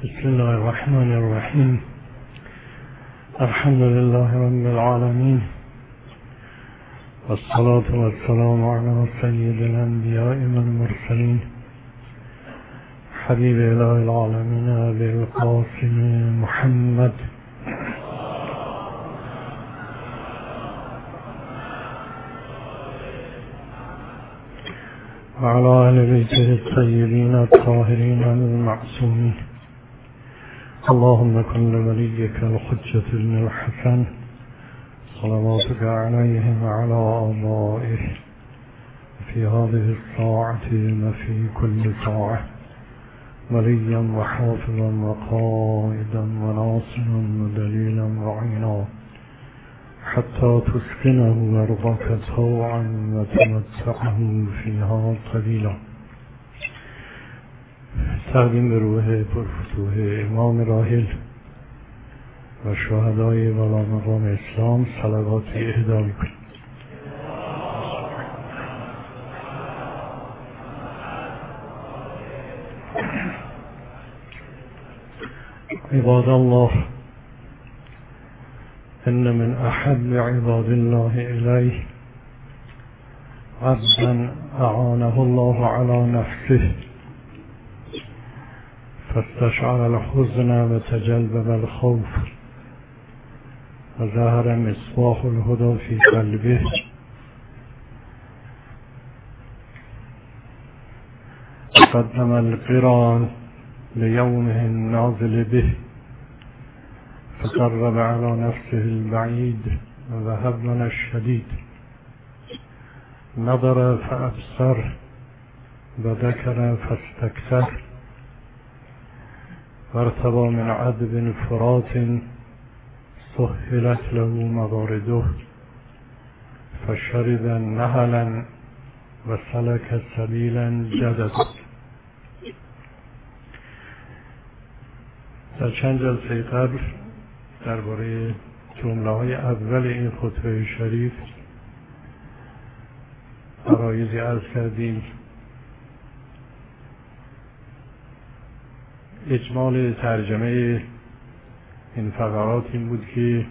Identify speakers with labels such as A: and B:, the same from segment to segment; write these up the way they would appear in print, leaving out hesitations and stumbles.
A: بسم الله الرحمن الرحيم. الحمد لله رب العالمين، والصلاة والسلام على سيد الأنبياء والمرسلين حبيب إله العالمين أبي القاسم محمد وعلى أهل بيته الطيبين الطاهرين المعصومين. اللهم كن لوليك الحجة بن الحسن صلواتك عليه وعلى آبائه في هذه الساعة وفي كل ساعة وليا وحافظا وقائدا وناصرا ودليلا وعينا حتى تسكنه أرضك طوعا وتمتعه فيها قليلا. تقدیم به روح پرفتوح امام راحل و شهدای والا مقام اسلام صلوات اهدا می‌کنیم. عباد الله، ان من احب عباد الله الیه عبدا اعانه الله على نفسه فاستشعر الحزن وتجلب الخوف وظهر مصباح الهدى في قلبه قدم القران ليومه النازل به فقرب على نفسه البعيد وذهب لنا الشديد نظر فأبصر وذكر فاستكثر وارتوى من عذب فرات سهلت له موارده فشرب نهلا وسلك سبيلا جددا. در چند جلسه قبل درباره جمله‌های اول این خطبه شریف عرایضی عرض کردیم. اجمال ترجمه این فقرات این بود که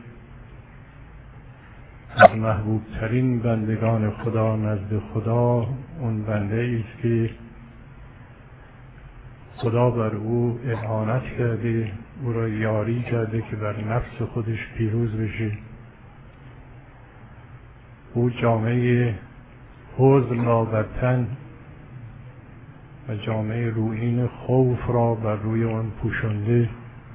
A: از محبوب ترین بندگان خدا نزد خدا اون بنده ایست که خدا بر او اعانت کرده، او را یاری کرده که بر نفس خودش پیروز بشه. او جامعه حزن را بر تن و جامعه رویین خوف را بر روی آن پوشانده.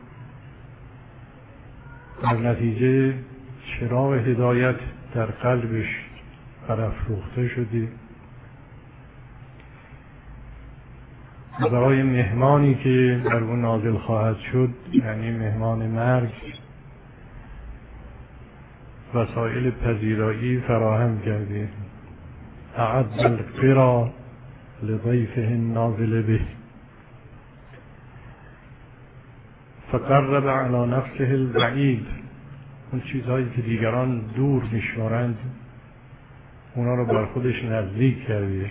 A: در نتیجه چراغ هدایت در قلبش برافروخته شده. برای مهمانی که در اون نازل خواهد شد، یعنی مهمان مرگ، وسایل پذیرایی فراهم کرده. اعد القرى لضیفه النازل به فقرب علی نفسه البعید. اون چیزهایی که دیگران دور میشمارند اونا رو بر خودش نزدیک کرده.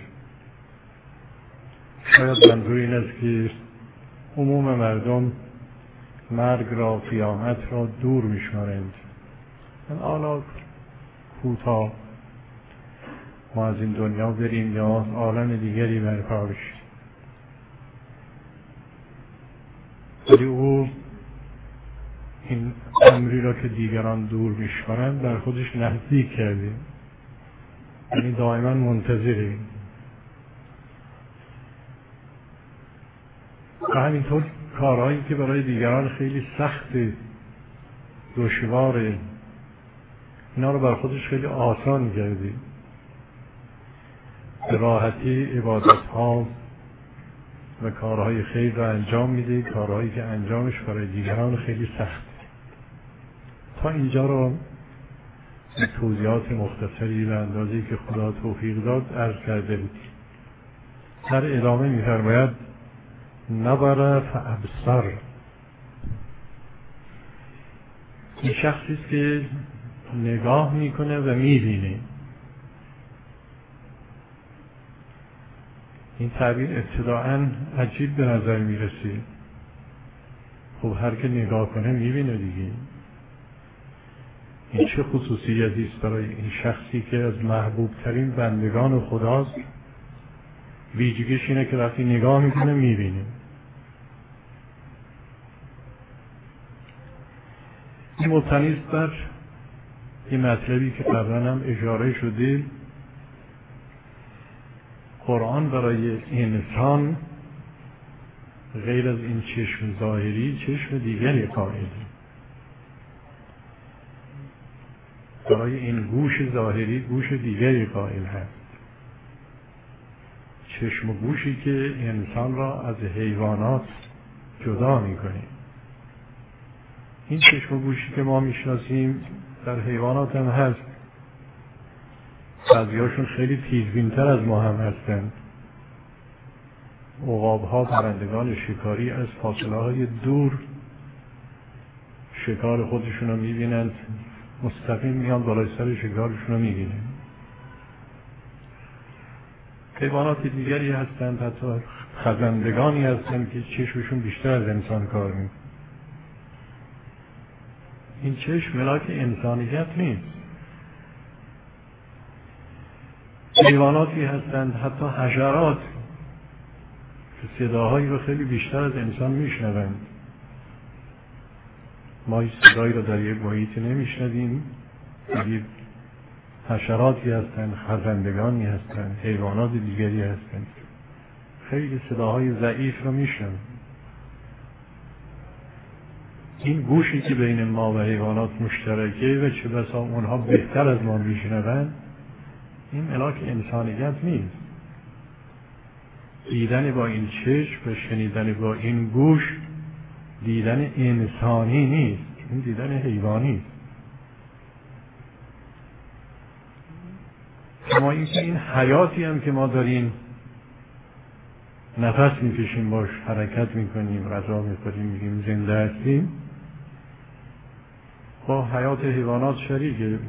A: شاید منظور این است که عموم مردم مرگ را، قیامت را دور میشمارند. حالا کوتاه ما از این دنیا بریم یا عالم دیگری برپا بشیم، ولی او این امری را که دیگران دور میشمارند بر خودش نزدیک کرده، یعنی دائما منتظره. و همینطور کارهایی که برای دیگران خیلی سخت، دشواره، اینا رو بر خودش خیلی آسان کرده. به راحتی عبادت‌ها و کارهای خیر را انجام میده، کارهایی که انجامش برای دیگران خیلی سخت. تا اینجا رو به توضیحات مختصری به اندازه‌ای که خدا توفیق داد عرض کرده بود. در ادامه می‌فرماید نظر فابصر. این شخصی است که نگاه میکنه و میبینه. این تعبیر ابتداعاً عجیب به نظر میرسه، خب هر که نگاه کنه میبینه دیگه. این چه خصوصیتی است برای این شخصی که از محبوب ترین بندگان خداست؟ ویژگیش اینه که وقتی نگاه میکنه میبینه. این مبتنی است بر این مطلبی که قبلا هم اشاره شده. قرآن برای انسان غیر از این چشم ظاهری چشم دیگری قائله. برای این گوش ظاهری گوش دیگری قائل هست. چشم و گوشی که انسان را از حیوانات جدا میکنه. این چشم و گوشی که ما میشناسیم در حیوانات هم هست. بعضیاشون خیلی تیزبین‌تر از ما هم هستند. عقاب‌ها، پرندگان شکاری از فاصله‌های دور شکار خودشون رو میبینند، مستقیم میان بالای سر شکارشون رو میبینند. حیوانات دیگری هستند، حتی خزندگانی هستند که چشمشون بیشتر از انسان کار میکنه. این چشم ملاک انسانیت نیست. حیواناتی هستند، حتی حشرات که صداهایی رو خیلی بیشتر از انسان میشنوند. ما هیچ صدایی رو در یک محیط نمیشنویم، ولی حشراتی هستند، خزندگانی هستند، حیوانات دیگری هستند خیلی صداهای ضعیف رو میشنوند. این گوشی که بین ما و حیوانات مشترکه و چه بسا اونها بهتر از ما میشنوند، این ملاک انسانیت نیست. دیدن با این چشم و شنیدن با این گوش دیدن انسانی نیست، این دیدن حیوانی است. کما اینکه این حیاتی هم که ما داریم نفس میکشیم، باش حرکت میکنیم، غذا میخوریم، میگیم زنده هستیم، با حیات حیوانات شریکه.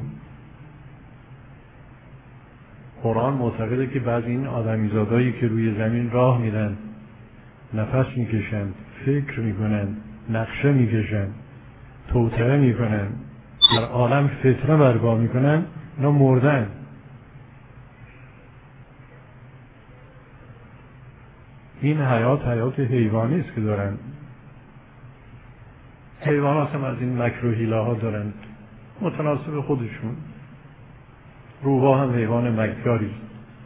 A: قرآن معتقده که بعضی این آدمیزادایی که روی زمین راه میرن، نفس میکشند، فکر میکنند، نقشه میکشند، توطئه میکنند، در عالم فتنه برپا میکنند، اینا مردن. این حیات حیوانی است که دارن. حیوانات هم از این مکر و حیله ها دارن متناسب خودشون. روباه هم حیوان مکاری است.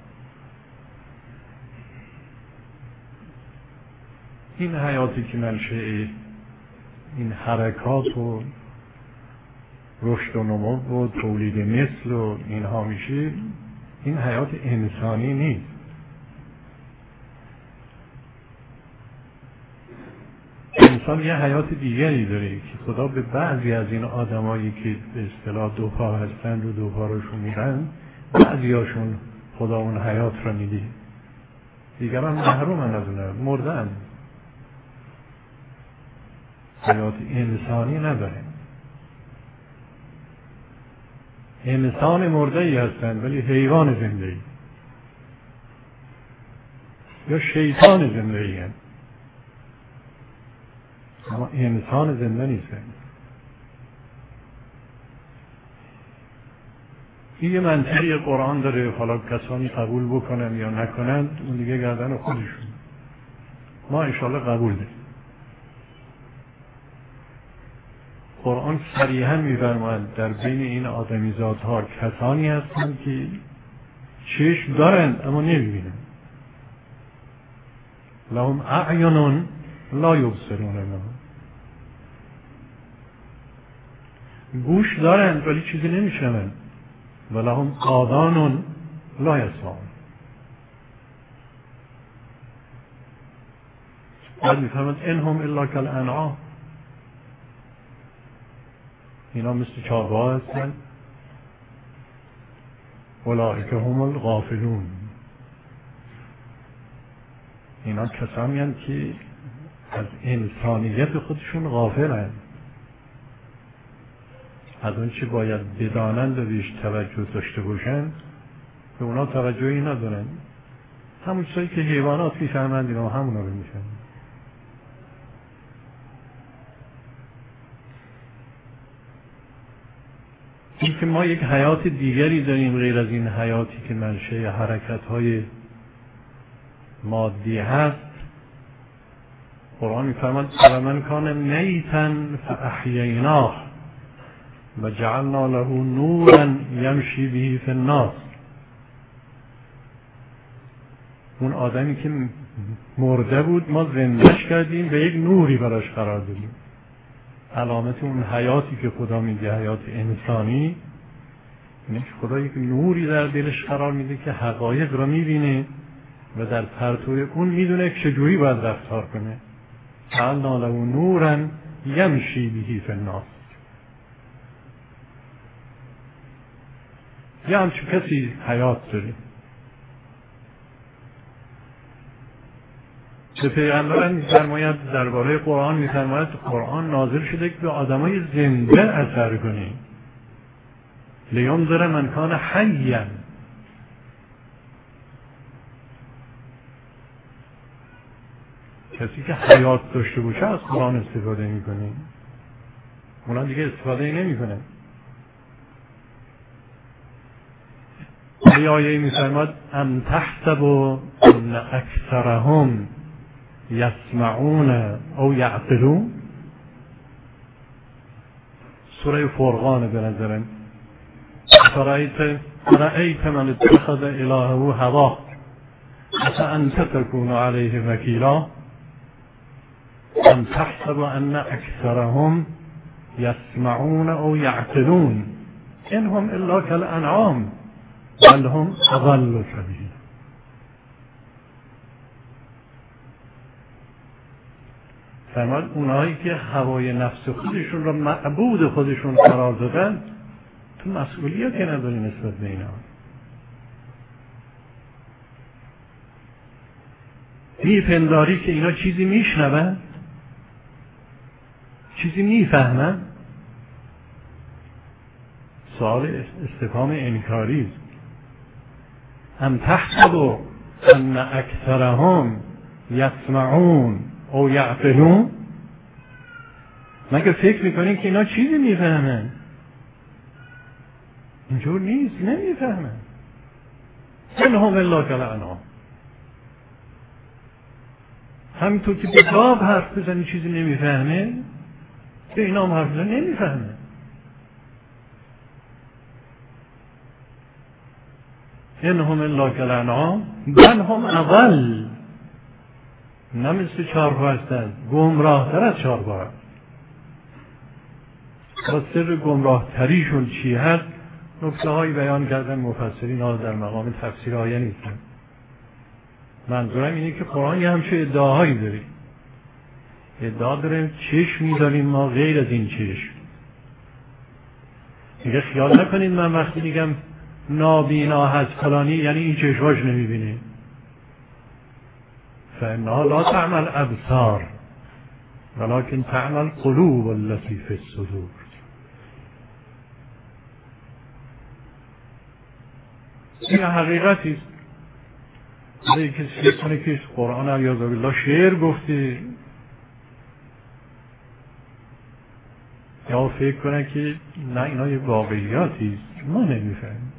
A: این حیاتی که منشأ این حرکات و رشد و نمو و تولید نسل و اینها میشه، این حیات انسانی نیست. انسان یه حیات دیگری داره که خدا به بعضی از این آدمایی که به اصطلاح دوپا هستند و دوپا روشون میرن، بعضی هاشون خدا اون حیات را میده، دیگران محرومن از اون، مردن، حیات انسانی نداره. انسان مرده ای هستند ولی حیوان زنده ای یا شیطان زنده ای هستند، اما انسان زنده نیستند. این یه منطقی قرآن داره، حالا کسانی قبول بکنن یا نکنند اون دیگه گردن خودشون. ما انشاءالله قبول داریم. قرآن صریحا می‌فرماید در بین این آدمیزادها کسانی هستند که چشم دارند اما نمی‌بینند. لهم اعین لا یبصرون بها. گوش دارند ولی چیزی نمی‌شنوند. و لهم آذان لا یسمعون. بعد می‌فرماید انهم الا کالانعام. اینا مثل چارپا هستند. اولئک هم الغافلون. اینا کسانی هستند که از انسانیت خودشون غافلند، از اون چی باید بدانند و بهش توجه داشته باشند به اونا توجهی ندارند. همون چیزایی که حیوانات میفهمند اینا همونا رو میفهمند. این که ما یک حیات دیگری داریم غیر از این حیاتی که منشأ حرکت‌های مادی هست. قرآن می‌فرماید من کان میتا فاحییناه و جعلنا له نورا یمشی به فی الناس. اون آدمی که مرده بود ما زندهش کردیم و یک نوری براش قرار دادیم. علامت اون حیاتی که خدا میده، حیات انسانی، اینه که خدا یک نوری در دلش قرار میده که حقایق را میبینه و در پرتو اون میدونه که چجوری باید رفتار کنه. جعلنا له نورا یمشی به فی الناس. یه همچون کسی حیات داره. به پیغمبر می‌فرماید درباره قرآن می‌فرماید قرآن نازل شده که به آدمای زنده اثر کنه. لینذر من کان حیا. کسی که حیات داشته باشه از قرآن استفاده می‌کنه. اونا دیگه استفاده نمی‌کنه. این آیه می‌فرماید ام تحسب ان اکثرهم یسمعون او یعقلون. سوره فرقان به نظرم. فرأیت من اتخذ الهه هواه افانت تکون علیه وکیلا. ام تحسب ان اکثرهم یسمعون او یعقلون ان هم الا کالانعام بل هم اضل سبیلا. فرمود اونایی که هوای نفس خودشون را معبود خودشون قرار دادن تو مسئولیتی نداری نسبت به اینا. میپنداری که اینا چیزی میشنون، چیزی میفهمن. سوال استفهام انکاری است. ام تحسب ان اکثرهم یسمعون او یعقلون. مگه فکر میکنین که اینا چیزی میفهمن؟ اینجور نیست، نمیفهمن. انهم الا کالانعام. همینطور که به گاو حرف بزنی چیزی نمیفهمه، به اینا هم حرف بزنی نمیفهمه. انهم الا کالانعام بل هم اضل. نه مثل چارپا هستند، گمراه تر از چارپا هست. با سر گمراه تریشون چی هست نکته هایی بیان کردن مفسرین ها در مقام تفسیر آیه نیستن. منظورم اینه که قرآن یه همچه ادعاهایی داره. ادعا داریم چشم می‌داریم ما غیر از این چشم. میگه خیال نکنید من وقتی میگم نابینا هست فلانی یعنی این چشماش نمیبینه. فإنها لا تعمى الأبصار ولكن تعمى القلوب التي في الصدور. این حقیقتی است. اگه کسی فکر کنه که قرآن علیه بالله شعر گفته یا فکر کنه که نه اینا یه واقعیاتی است، ما نمیفهمیم.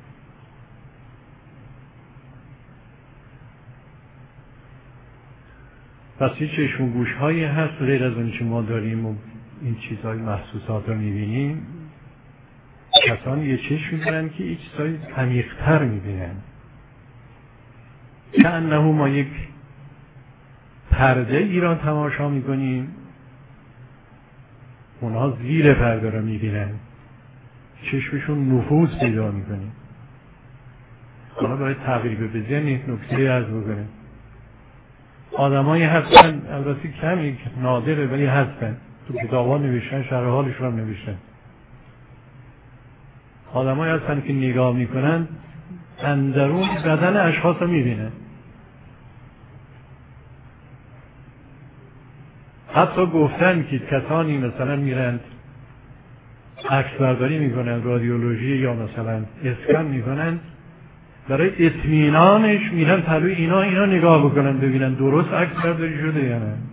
A: پس یه چشم و گوش هایی هست غیر از اون که ما داریم و این چیزهای محسوسات رو میبینیم. کسانی یه چشم میبینن که این چیزهای عمیق‌تر میبینن، که انه ما یک پرده ای را تماشا میکنیم، اونها زیر پرده را میبینن، چشمشون نفوذ پیدا میکنه. حالا برای تقریب به ذهن یک نکته عرض بکنیم. آدمایی هستن البته کمی نادره ولی هستن، تو کتاب‌ها نوشتن، شرح حالش رو هم نوشتن. آدمایی هستن که نگاه میکنن اندرون بدن اشخاص رو میبینن. حتی گفتن که کسانی مثلا میرند عکس برداری میکنن، رادیولوژی یا مثلا اسکن میکنن، برای اطمینانش میرن پلوی اینا نگاه بکنن ببینن درست عکس برداری شده یا نه.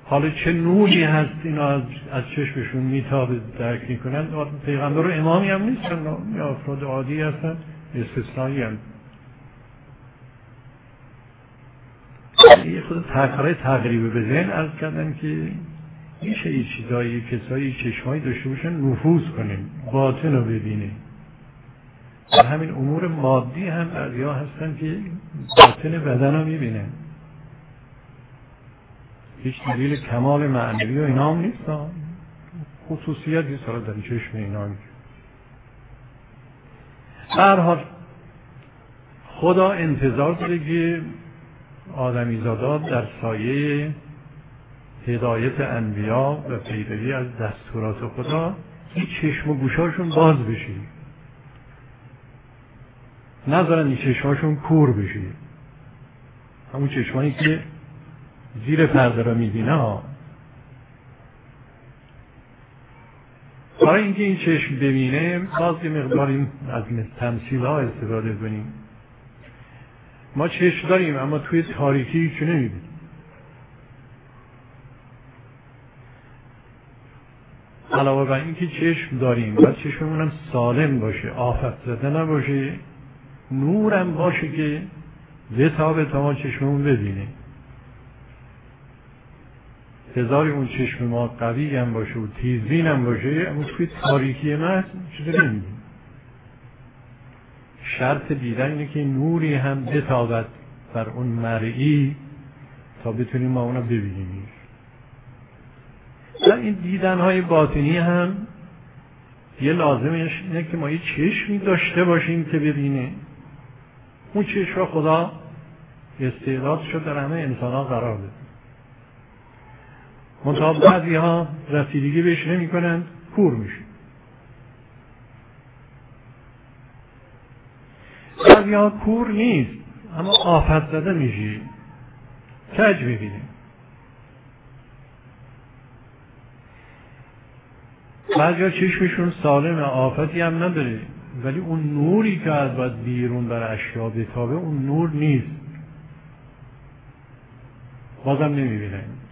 A: حالا چه نوری هست اینا از چشمشون میتابه درک میکنن. پیغمبر و امامی هم نیستن، یا افراد عادی هستن، استثنایی هم. یه خود تقریبه به ذهن عرض کردن که میشه یه چیزایی، کسایی چشمایی داشته باشن نفوذ کنیم، باطن رو ببینیم. در همین امور مادی هم بعضیا هستن که باطن بدن رو میبینن. هیچ دلیل کمال معنوی و اینا هم نیست، خصوصیتی سالا در چشم اینا میگه. در حال خدا انتظار داره که آدمیزادات در سایه هدایت انبیا و پیروی از دستورات خدا این چشم و گوشاشون باز بشه، نذارن این چشماشون کور بشه. همون چشمایی که زیر پرده را میبینه ها. برای اینکه این چشم ببینه باز یه مقدار این از تمثیل ها استفاده کنیم. ما چشم داریم اما توی تاریکی چه نمیبینیم. علاوه بر اینکه چشم داریم باید چشممون هم سالم باشه، آفت زده نباشه، نورم باشه که بتابه تا ما چشممون ببینه. هزاری اون چشم ما قوی هم باشه و تیزبین هم باشه اما توی تاریکی ما چیزی نمیدیم. شرط دیدن اینه که نوری هم بتابد بر اون مرئی تا بتونیم ما اونو ببینیم. در این دیدنهای باطنی هم یه لازمش اینه که ما یه چشمی داشته باشیم که ببینه. اون چشم را خدا استعدادش رو در همه انسان ها قرار بده. منتها بعضی ها رسیدگی بهش نمی کنند، کور میشه. بعضی ها کور نیست اما آفت زده میشه، کج ببینه. بعضی ها چشمشون سالم، آفتی هم نداره ولی اون نوری که از باید بیرون بر اشیا بتابه اون نور نیست، بازم نمیبینه.